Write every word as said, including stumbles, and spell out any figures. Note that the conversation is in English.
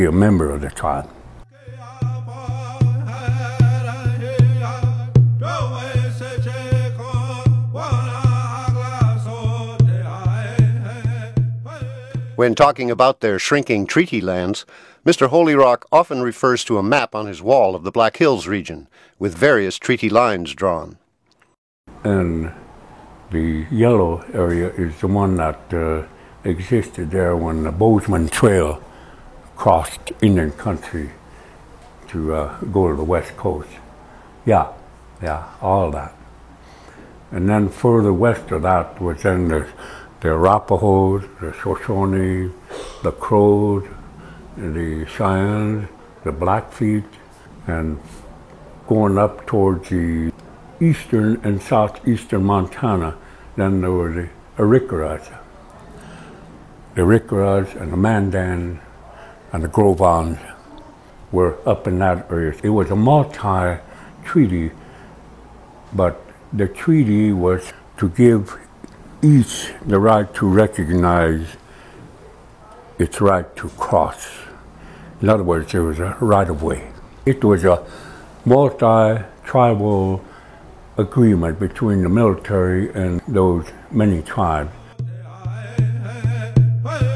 be a member of the tribe. When talking about their shrinking treaty lands, Mister Holy Rock often refers to a map on his wall of the Black Hills region, with various treaty lines drawn. And the yellow area is the one that uh, existed there when the Bozeman Trail crossed Indian country to uh, go to the west coast. Yeah, yeah, all that. And then further west of that was then the the Arapahoes, the Shoshone, the Crows, the Cheyennes, the Blackfeet, and going up towards the eastern and southeastern Montana, then there were the Arikaras. The Arikaras and the Mandans and the Grovans were up in that area. It was a multi-treaty, but the treaty was to give each the right to recognize its right to cross. In other words, there was a right-of-way. It was a multi-tribal agreement between the military and those many tribes.